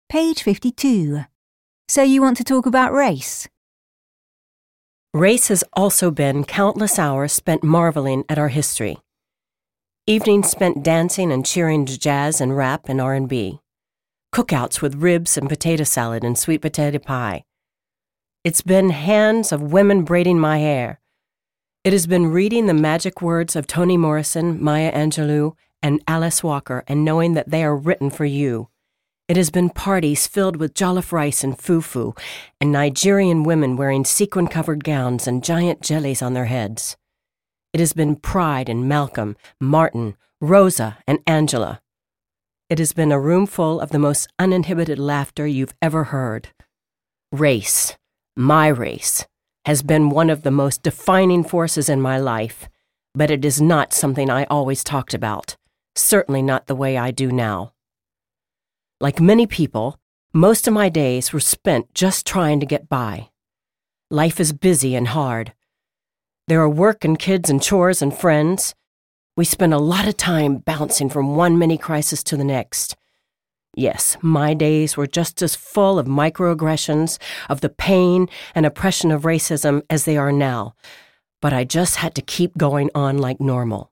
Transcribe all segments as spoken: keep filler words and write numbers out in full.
Page fifty-two. So you want to talk about race? Race has also been countless hours spent marveling at our history. Evenings spent dancing and cheering to jazz and rap and R and B. Cookouts with ribs and potato salad and sweet potato pie. It's been hands of women braiding my hair. It has been reading the magic words of Toni Morrison, Maya Angelou, and Alice Walker and knowing that they are written for you. It has been parties filled with jollof rice and fufu and Nigerian women wearing sequin-covered gowns and giant jellies on their heads. It has been pride in Malcolm, Martin, Rosa, and Angela. It has been a room full of the most uninhibited laughter you've ever heard. Race, my race, has been one of the most defining forces in my life, but it is not something I always talked about, certainly not the way I do now. Like many people, most of my days were spent just trying to get by. Life is busy and hard. There are work and kids and chores and friends. We spend a lot of time bouncing from one mini crisis to the next. Yes, my days were just as full of microaggressions, of the pain and oppression of racism as they are now, but I just had to keep going on like normal.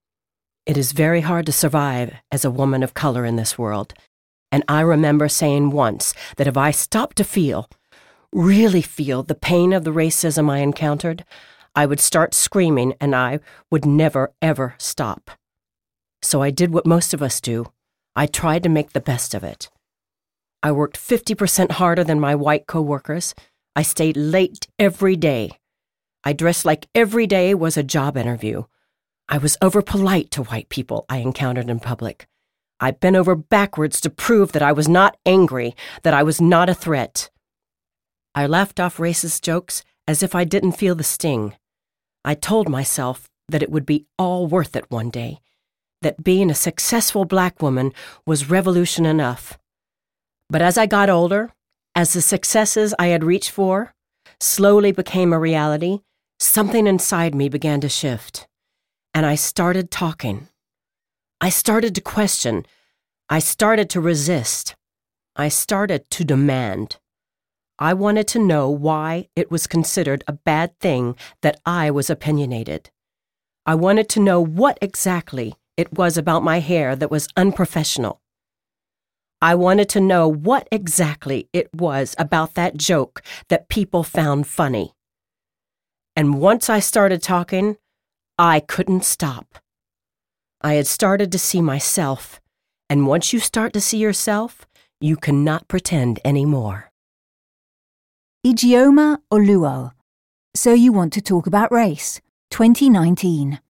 It is very hard to survive as a woman of color in this world. And I remember saying once that if I stopped to feel, really feel the pain of the racism I encountered, I would start screaming and I would never, ever stop. So I did what most of us do. I tried to make the best of it. I worked fifty percent harder than my white coworkers. I stayed late every day. I dressed like every day was a job interview. I was over-polite to white people I encountered in public. I bent over backwards to prove that I was not angry, that I was not a threat. I laughed off racist jokes as if I didn't feel the sting. I told myself that it would be all worth it one day, that being a successful black woman was revolution enough. But as I got older, as the successes I had reached for slowly became a reality, something inside me began to shift, and I started talking. I started to question. I started to resist. I started to demand. I wanted to know why it was considered a bad thing that I was opinionated. I wanted to know what exactly it was about my hair that was unprofessional. I wanted to know what exactly it was about that joke that people found funny. And once I started talking, I couldn't stop. I had started to see myself, and once you start to see yourself, you cannot pretend anymore. Ijeoma Oluo. So you want to talk about race? twenty nineteen.